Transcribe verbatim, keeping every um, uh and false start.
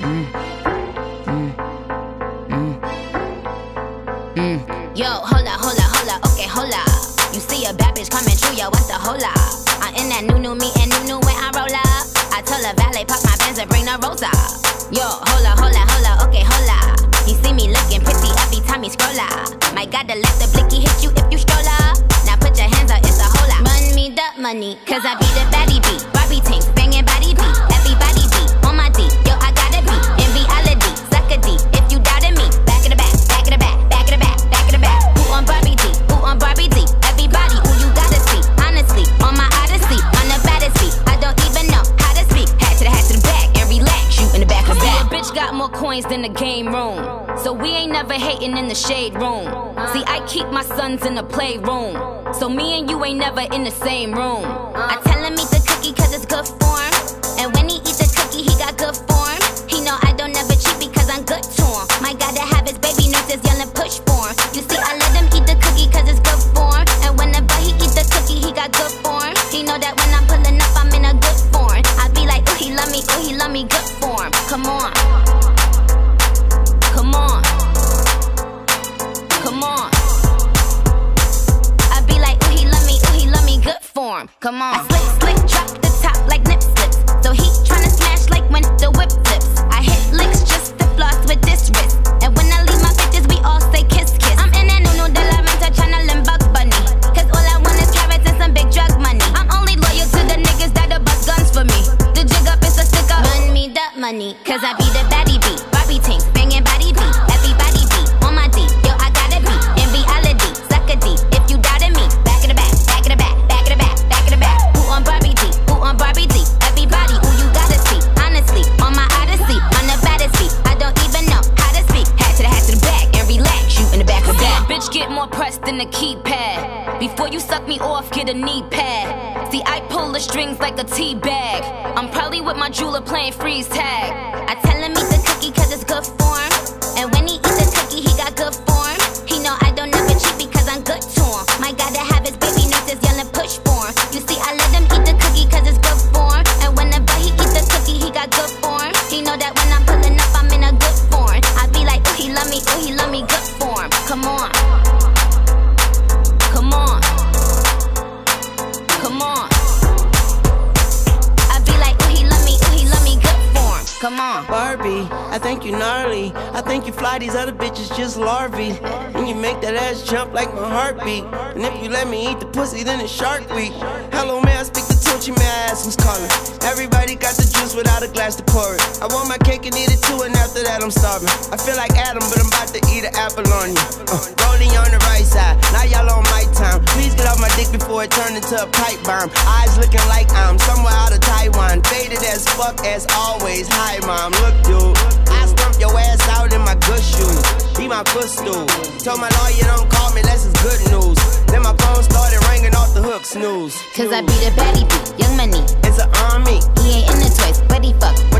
Mm. Mm. Mm. Mm. Yo, hola, hola, hola, okay, hola. You see a bad bitch coming through, yo, what's the hola? I'm in that new, new me and new, new when I roll up. I tell a valet, pop my Benz and bring the rosa. Yo, hola, hola, hola, okay, hola. You see me looking pretty every time you scroll up. My God, to let the blicky hit you if you stroll up. Now put your hands up, it's a hola. Run me the money, cause I be the baddie beat. Barbie tanks, banging body beat. Everybody beat, on my D, yo, I gotta be. In reality, suck a D, if you doubted me. Back in the back, back in the back, back in the back, back in the back. Who on Barbie D, who on Barbie D? Everybody, who you gotta see. Honestly, on my odyssey, on the baddest beat. I don't even know how to speak. Hat to the hat to the back, and relax, you in the back of the back. A bitch got more coins than the game room, so we ain't never hating in the shade room. See, I keep my sons in the playroom, so me and you ain't never in the same room. I tell him eat the cookie cause it's good for him, and when he eat the cookie he got good form. He know I don't never cheat because I'm good to him. My God, to have his baby nurses yelling push for him. You see, I let him eat the cookie cause it's good for him, and whenever he eat the cookie he got good form. He know that when I'm pulling up I'm in a good form. I be like, ooh, he love me, ooh, he love me, good form. Come on, come on, come on. I be like, ooh, he love me, ooh, he love me, good form. Come on. I slick, slick, drop the top like nip slips, so he tryna smash like when the whip flips. I hit licks just to floss with this wrist, and when I leave my bitches we all say kiss, kiss. I'm in that no-no de la renta tryna limbug bunny, cause all I want is carrots and some big drug money. I'm only loyal to the niggas that'll bust guns for me. The jig up is a stick up. Run me the money, cause I be the baddie beat. Barbie tanks, banging body beat. Everybody beat, on my D, yo, I gotta be. In reality, suck a D, if you doubted me. Back in the back, back in the back, back in the back, back in the back. Who on Barbie D, who on Barbie D? Everybody, who you gotta see. Honestly, on my odyssey, on the baddest beat. I don't even know how to speak. Hat to the hat to the back, and relax, you in the back of the back. Bitch get more pressed than a keypad. Before you suck me off, get a knee pad. See, I pull the strings like a tea bag. I'm probably with my jeweler playing freeze tag. I tell him eat the cookie cause it's good form, and when he eat the cookie he got good form. He know I don't never cheat because I'm good to him. My God, to have his baby nurses yelling push for him. You see, I let him eat the cookie cause it's good form, and whenever he eat the cookie he got good form. He know that when I'm pulling up I'm in a good form. I be like, ooh, he love me, ooh, he love me, good form. Come on, come on, come on. I be like, ooh, he love me, ooh, he love me, good form. Come on. Barbie, I think you gnarly. I think you fly these other bitches just larvae. And you make that ass jump like my heartbeat. And if you let me eat the pussy, then it's Shark Week. Hello, may I speak to Tunchi? May I ask who's calling? Everybody got the juice without a glass to pour it. I want my cake and eat it too, and after that I'm starving. I feel like Adam, but I'm about to eat an apple on you. Uh, rolling on the right side, now y'all on my time. Please get off my dick before it turn into a pipe bomb. Eyes looking like I'm somewhere out of Taiwan. Faded as fuck as always. Hi mom, look dude, I stump your ass out in my good shoes. Be my footstool. Told my lawyer don't call me unless it's good news. Then my phone started ringing off the hook, snooze. Cause I be the baddie beat, young money. It's an army. He ain't in the toys, but he fuck.